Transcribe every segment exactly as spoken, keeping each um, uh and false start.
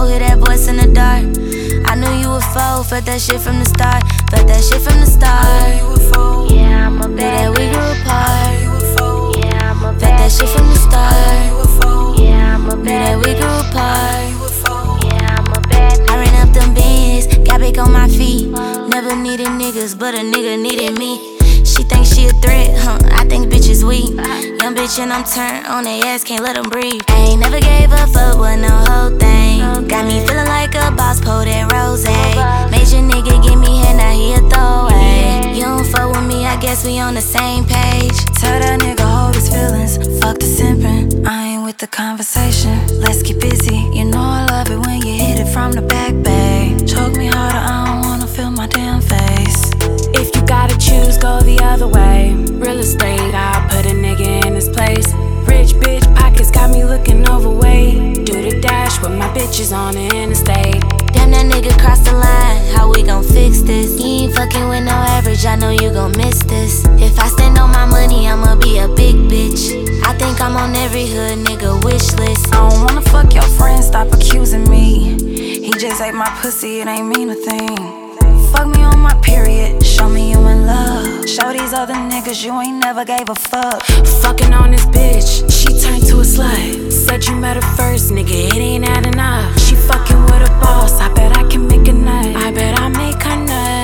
hear that voice in the dark. I knew you were foe, felt that shit from the start. Felt that shit from the start. Yeah, I'm a bad that we grew apart. Yeah, I'm a bad felt that shit from the start. Yeah, I'm a bad that we grew apart. Yeah, I'm a bad I ran up them bands, got back on my feet. Never needed niggas, but a nigga needed me. She thinks she a threat, huh? I think bitches weak. Young bitch and I'm turned on their ass, can't let them breathe. I ain't never gave a fuck with no whole thing. Got me feeling like a boss, pour that rose. Major nigga give me head, now he a throwaway. You don't fuck with me, I guess we on the same page. Tell that nigga hold his feelings, fuck the simping. I ain't with the conversation, let's get busy. You know I love it when you hit it from the back, babe. Choke me harder, I don't wanna feel my damn face. If you gotta choose, go the other way. Real estate, I'll put a nigga in his place. Rich bitch pockets got me looking overweight. Do the dash with my bitches on the interstate. Damn, that nigga crossed the line, how we gon' fix this? You ain't fucking with no average, I know you gon' miss this. If I stand on my money, I'ma be a big bitch. I think I'm on every hood nigga wish list. I don't wanna fuck your friend, stop accusing me. He just ate my pussy, it ain't mean a thing. Fuck me on my period, show me you in love. Show these other niggas you ain't never gave a fuck. Fucking on this bitch, she turned to a slut. Said you met her first, nigga, it ain't adding up. She fucking with a boss, I bet I can make a nut. I bet I make her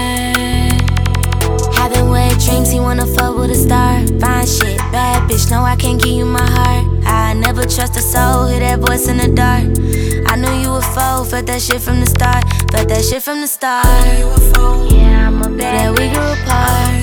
nut. Having wet dreams, he wanna fuck with a star. Fine shit, bad bitch, no I can't give you my heart. I never trust a soul, hear that voice in the dark. I knew you were foe, felt that shit from the start. Felt that shit from the start. Yeah, I'm a bad that we grew apart.